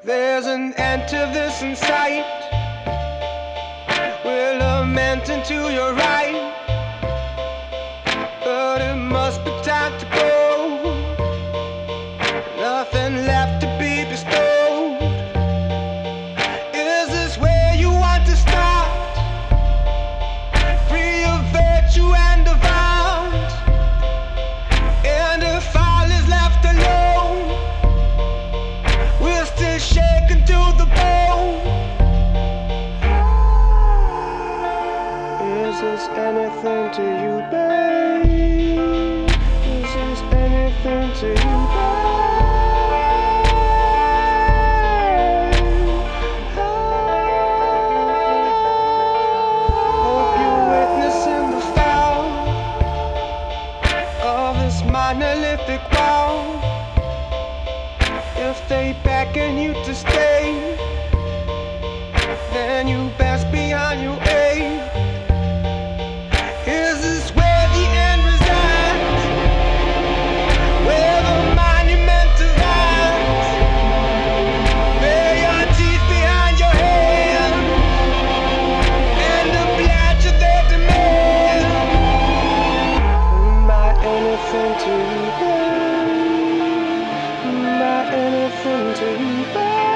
There's an end to this in sight. We're lamenting to your right, but it must be time to go. Nothing left to be bestowed. Is this where you want to start? Free of virtue and of violence, and if all is left alone, we're still shaken to the bone. Is this anything to you, babe? Is this anything to you, babe? Hope you're witnessing the fall of this monolithic wall. If they beckon you to stay, then you best be on your way. Is this where the end resides? Where the monument divides? Lay your teeth behind your head and oblige to their demand. Am I anything to you, babe? Am I anything to you, babe?